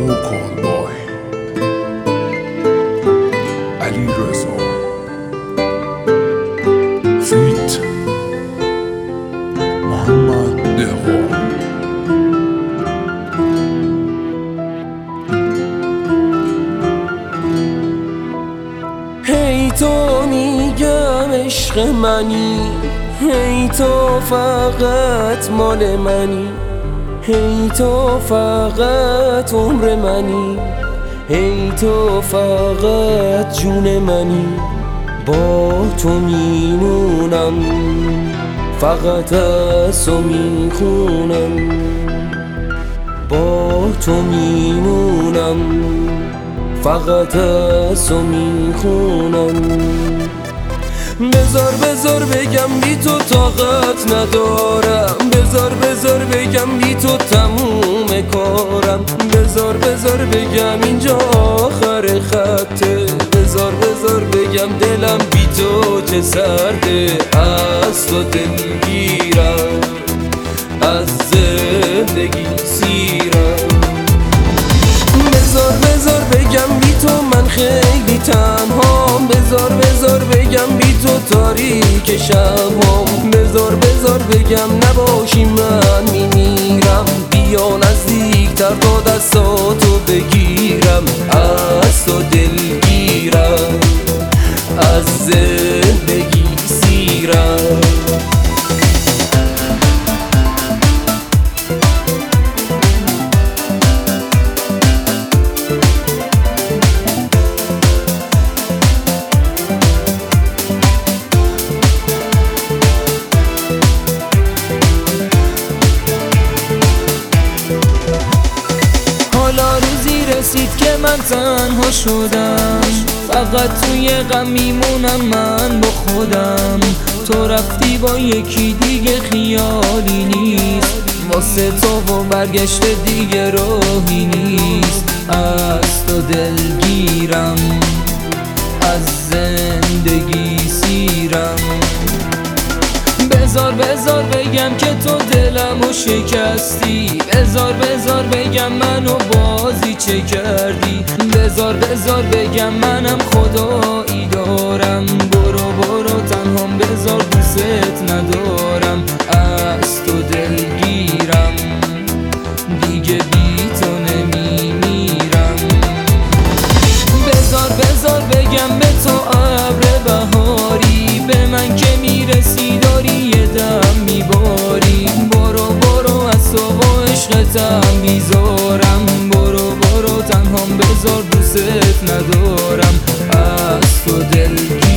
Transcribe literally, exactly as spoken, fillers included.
vocal boy علی رضا فیت محمد دهقان. هی تو میگم عشق منی، هی تو فقط مال منی، هی تو فقط عمر منی، هی تو فقط جون منی. با تو میمونم، فقط از تو میخونم. با تو میمونم، فقط از تو میخونم. بذار بذار بگم بی تو طاقت ندارم، بذار بذار بگم بی تو تموم کارم، بذار بذار بگم اینجا آخر خطه، بذار بذار بگم دلم بی تو چه سرده. از تو دلگیرم، از زندگی سیرم. بذار بذار بگم بی تو من خیلی تنهام، بذار بذار بگم بی تو تاریک شبام، بذار بذار بگم نباشی من میمیرم. بیا نزدیکتر تا دستاتو بگیرم، از تو دلگیرم، از زندگی سیرم. حالا روزی رسید که من تنها شدم، فقط توی غم میمونم من با خودم. تو رفتی با یکی دیگه خیالی نیست، واسه تو و برگشت دیگه راهی نیست. از تو دلگیرم، از زندگی سیرم. بذار بذار بگم که تو دلمو شکستی، بذار بذار بگم منو بازی چه کردی، بذار بذار بگم منم خدایی دارم. برو برو تنهام، بذار دوست ندارم. از تو دلگیرم، دیگه بی تو نمیمیرم. بذار بذار بگم به تو ابر بهاری، به من که میرسی داری یه دم میباری. برو برو از تو و عشقتم بیزارم، برو برو تنهام، بذار دوست ندارم. از تو دلگیرم.